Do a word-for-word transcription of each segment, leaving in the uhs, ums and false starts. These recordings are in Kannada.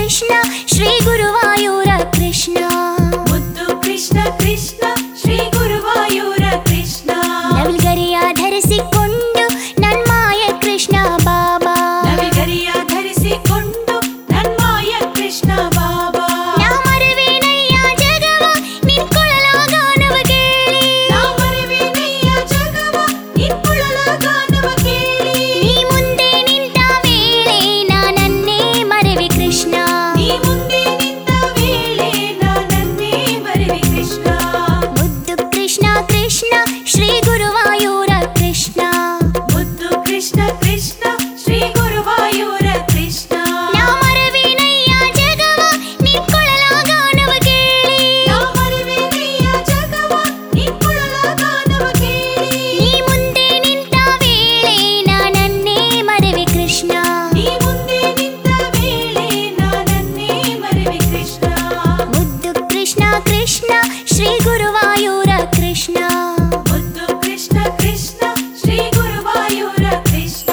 ಕೃಷ್ಣ ಶ್ರೀ ಗುರುವಾಯೂರ ಕೃಷ್ಣ ಮುದ್ದು ಕೃಷ್ಣ ಕೃಷ್ಣ ಶ್ರೀ ಗುರುವಾಯೂರ ಕೃಷ್ಣ ನವಿಲ್ಗರಿಯ ಧರಿಸಿಕೊಂಡು ನನ್ಮಾಯ ಕೃಷ್ಣ ಬಾಬಾ ನವಿಲ್ಗರಿಯ ಧರಿಸಿಕೊಂಡು ನನ್ಮಾಯ ಕೃಷ್ಣ ಬಾಬಾ ನಾ ಮರೆವೇನಯ್ಯ ಜಗವ ನಿನ್ ಕೊಳಲ ಗಾನವ ಕೇಳಿ ನಾ ಮರೆವೇನಯ್ಯ ಜಗವ ನಿನ್ ಕೊಳಲ ಗಾನವ ಕೇಳಿ ನೀ ಮುಂದೆ ನಿಂತ ವೇಳೆ ನಾನನ್ನೇ ಮರೆವೆ ಕೃಷ್ಣ ನೀ ಮುಂದೆ ನಿಂತ ವೇಳೆ ನಾನನ್ನೇ ಮರೆವೆ ಕೃಷ್ಣ ಮುದ್ದು ಕೃಷ್ಣ ಕೃಷ್ಣ ಶ್ರೀ ಗುರುವಾಯೂರ ಕೃಷ್ಣ ಮುದ್ದು ಕೃಷ್ಣ ಕೃಷ್ಣ ಶ್ರೀ ಗುರುವಾಯೂರ ಕೃಷ್ಣ ನಾ ಮರೆವೇನಯ್ಯ ಜಗವ ನಿನ್ ಕೊಳಲ ಗಾನವ ಕೇಳಿ ನಾ ಮರೆವೇನಯ್ಯ ಜಗವ ನಿನ್ ಕೊಳಲ ಗಾನವ ಕೇಳಿ ನೀ ಮುಂದೆ ನಿಂತ ವೇಳೆ ನಾನನ್ನೇ ಮರೆವೆ ಕೃಷ್ಣ ನೀ ಮುಂದೆ ನಿಂತ ವೇಳೆ ನಾನನ್ನೇ ಮರೆವೆ ಕೃಷ್ಣ ಮುದ್ದು ಕೃಷ್ಣ ಕೃಷ್ಣ ಶ್ರೀ ಗುರುವಾಯೂರ ಕೃಷ್ಣ ಮುದ್ದು ಕೃಷ್ಣ ಕೃಷ್ಣ ಶ್ರೀ ಗುರುವಾಯೂರ ಕೃಷ್ಣ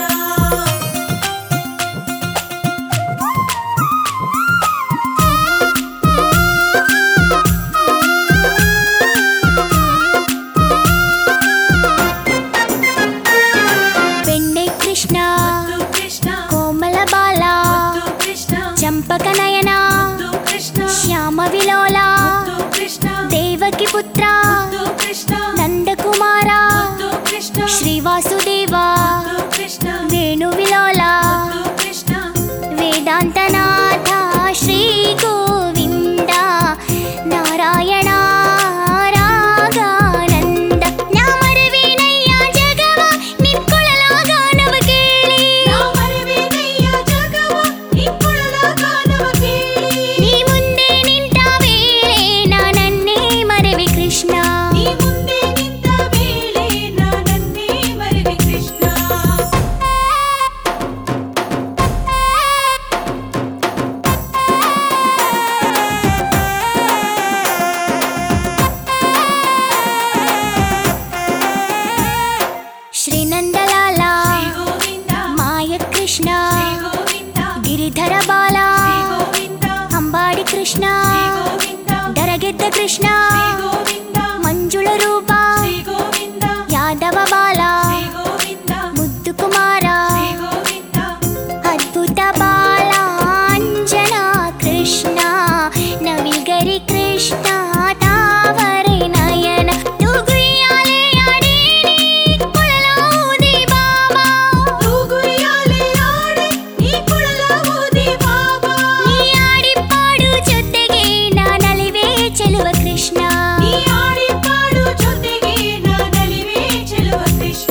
ಬೆಣ್ಣೆ ಕೃಷ್ಣ ಮುದ್ದು ಕೃಷ್ಣ ಕೋಮಲ ಬಾಲ ಮುದ್ದು ಕೃಷ್ಣ ಚಂಪಕ ನಯನ ಮುದ್ದು ಕೃಷ್ಣ ಶ್ಯಾಮ ವಿಲೋಲ ಮುದ್ದು ಕೃಷ್ಣ ದೇವಕಿ ಪುತ್ರ ಮುದ್ದು ಕೃಷ್ಣ ನಂದಕುಮಾರ ಮುದ್ದು ಕೃಷ್ಣ ಶ್ರೀ ವಾಸುದೇವ ಮುದ್ದು ಕೃಷ್ಣ ವೇಣು ವಿಲೋಲ ಮುದ್ದು ಕೃಷ್ಣ ವೇದಾಂತನಾಥ ಶ್ರೀ ಗೋವಿಂದ ನಾರಾಯಣ ರಾಗಾನಂದ ನಾ ಮರೆವೇನಯ್ಯ ಜಗವ ನಿನ್ ಕೊಳಲ ಗಾನವ ಕೇಳಿ ನಾ ಮರೆವೇನಯ್ಯ ಜಗವ ನಿನ್ ಕೊಳಲ ಗಾನವ ಕೇಳಿ ನೀ ಮುಂದೆ ನಿಂತ ವೇಳೆ ನಾನನ್ನೇ ಮರೆವೆ ಕೃಷ್ಣ ನೀ ಮುಂದೆ ನಿಂತ ವೇಳೆ ನಾನನ್ನೇ ಮರೆವೆ ಕೃಷ್ಣ ಶ್ರೀ ನಂದಲಾಲ ಶ್ರೀ ಗೋವಿಂದ ಮಾಯ ಕೃಷ್ಣ ಶ್ರೀ ಗೋವಿಂದ ಗಿರಿಧರ ಬಾಲ ಶ್ರೀ ಗೋವಿಂದ ಅಂಬಾಡಿ ಕೃಷ್ಣ ಶ್ರೀ ಗೋವಿಂದ ದರಗೆದ್ದ ಕೃಷ್ಣ ಶ್ರೀ ಗೋವಿಂದ ಮಂಜುಳ ರೂಪ ಶ್ರೀ ಗೋವಿಂದ ಯಾದವ ಬಾಲ ಶ್ರೀ ಗೋವಿಂದ ಮುದ್ದು ಕುಮಾರ ಶ್ರೀ ಗೋವಿಂದ ಅದ್ಭುತ ಬಾಲ ಅಂಜನಾ ಕೃಷ್ಣ ನವಿಲ್ಗರಿ ಕೃಷ್ಣ ತಾವರೆ ನಯನ ತೂಗುಯ್ಯಾಲೆ ಆಡೇನಿ ಕೊಳಲ ಊದಿ ಬಾಬಾ ತೂಗುಯ್ಯಾಲೆ ಆಡೆ ನೀ ಕೊಳಲ ಊದಿ ಬಾಬಾ ನೀ ಆಡಿ ಪಾಡು ಜೊತೆಗೆ ನಾನಲಿವೆ ಚೆಲುವ ಕೃಷ್ಣ ನೀ ಆಡಿ ಪಾಡು ಜೊತೆಗೆ ನಾನಲಿವೆ ಚೆಲುವ ಕೃಷ್ಣ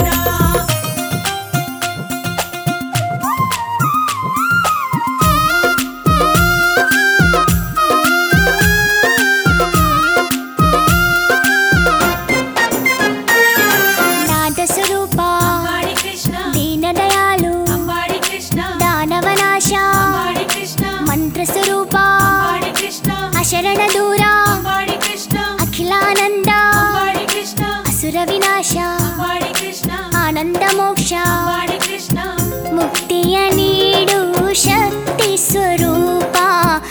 ನಾದ ಸ್ವರೂಪ ಅಂಬಾಡಿ ಕೃಷ್ಣ ದೀನ ದಯಾಳು ಅಂಬಾಡಿ ಕೃಷ್ಣ ದಾನವನಾಶ ಅಂಬಾಡಿ ಕೃಷ್ಣ ಮಂತ್ರ ಸ್ವರೂಪ ಅಂಬಾಡಿ ಕೃಷ್ಣ ಅಶರಣ ದೂರ ಅಂಬಾಡಿ ಕೃಷ್ಣ ಅಖಿಲಾನಂದ ಅಂಬಾಡಿ ಕೃಷ್ಣ ಅಸುರ ವಿನಾಶ ಅಂಬಾಡಿ ಕೃಷ್ಣ ಆನಂದ ಮೋಕ್ಷ ಅಂಬಾಡಿ ಕೃಷ್ಣ ಮುಕ್ತಿಯ ನೀಡು ಶಕ್ತಿ ಸ್ವರೂಪ